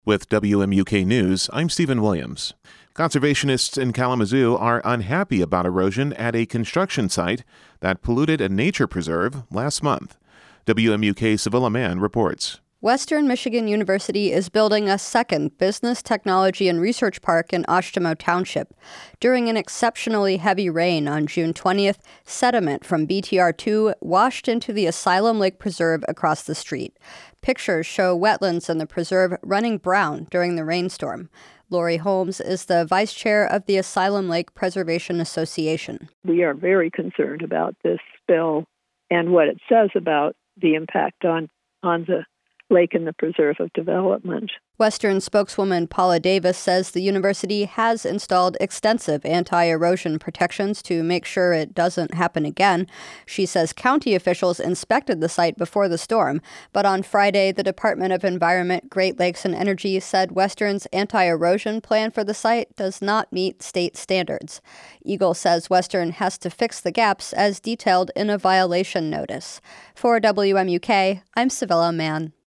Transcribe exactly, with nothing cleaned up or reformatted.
With W M U K News, I'm Stephen Williams. Conservationists in Kalamazoo are unhappy about erosion at a construction site that polluted a nature preserve last month. W M U K Sevilla Mann reports. Western Michigan University is building a second business, technology, and research park in Oshtemo Township. During an exceptionally heavy rain on June twentieth, sediment from B T R two washed into the Asylum Lake Preserve across the street. Pictures show wetlands in the preserve running brown during the rainstorm. Lori Holmes is the vice chair of the Asylum Lake Preservation Association. We are very concerned about this spill and what it says about the impact on, on the lake and the preserve of development. Western spokeswoman Paula Davis says the university has installed extensive anti-erosion protections to make sure it doesn't happen again. She says county officials inspected the site before the storm, but on Friday, the Department of Environment, Great Lakes and Energy said Western's anti-erosion plan for the site does not meet state standards. Eagle says Western has to fix the gaps as detailed in a violation notice. For W M U K, I'm Sevilla Mann.